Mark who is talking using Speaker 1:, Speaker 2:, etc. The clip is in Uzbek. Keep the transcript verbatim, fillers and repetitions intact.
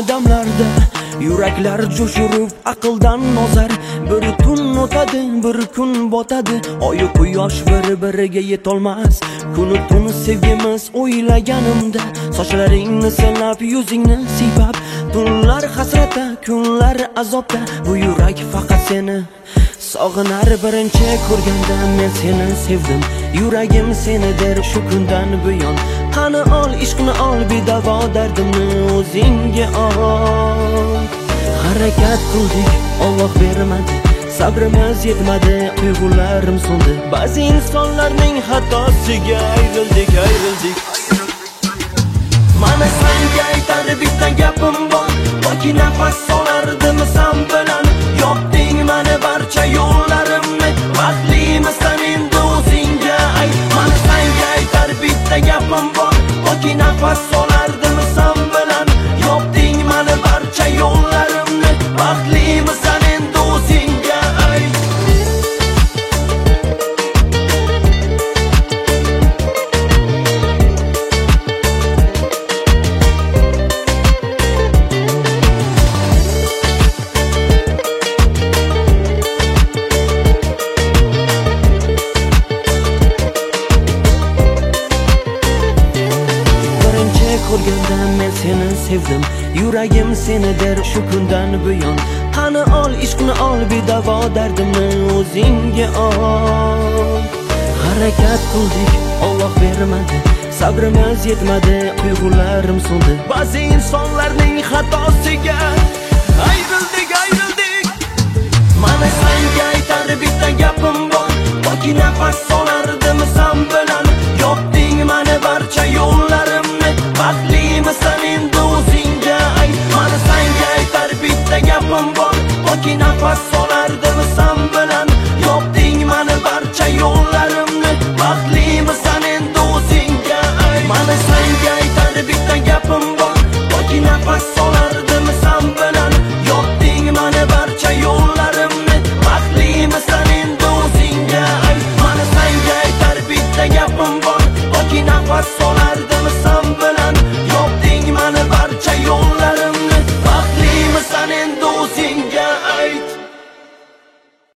Speaker 1: damlarda yuraklar jo'shirib aqldan ozar. Bir tun o'tadi, bir kun botadi, oyu quyosh bir-biriga yetolmas. Kuni tun sevgimiz o'ylaganimda, sochlaringni silab, yuzingni siypab, tunlar hasratda, kunlar azobda, bu yurak faqat seni sog'inar. Birinchi ko'rganda men seni sevdim, yuragim seni der shu kundan buyon. Qani ol ishqni ol, bedavo dardimni o'zingga ol. Harakat qildik, Alloh bermadi, sabrimiz yetmadi, tuyg'ularim so'ndi. Ba'zi insonlarning xatosiga ayrildik, ayrildik. Mana senga aytar bitta gapim bor, balki nafas solardim sam bilan. Yopding mani barcha yo'llarimni, baxtlimissan endi o'zingga ay. Mana senga aytar bitta gapim bor, balki nafas solardim sam bilan. Yopding mani barcha yo'llarimni, baxtlimissan endi o'zingga ay. Ko'rganda men seni sevdim, yuragim seni der shu kundan buyon. Qani ol ishqni ol, bedavo dardimni o'zingga ol. Harakat qildik, Alloh bermadi, sabrimiz yetmadi, tuyg'ularim so'ndi. Ba'zi insonlarning xatosiga ayrildik, ayrildik. Mana senga aytar bitta gapim bor, balki nafas solardim sam bilan. Yopding mani barcha yo'llarimni, baxtlimissan endi o'zingga ay. Mana senga aytar bitta gapim bor, balki nafas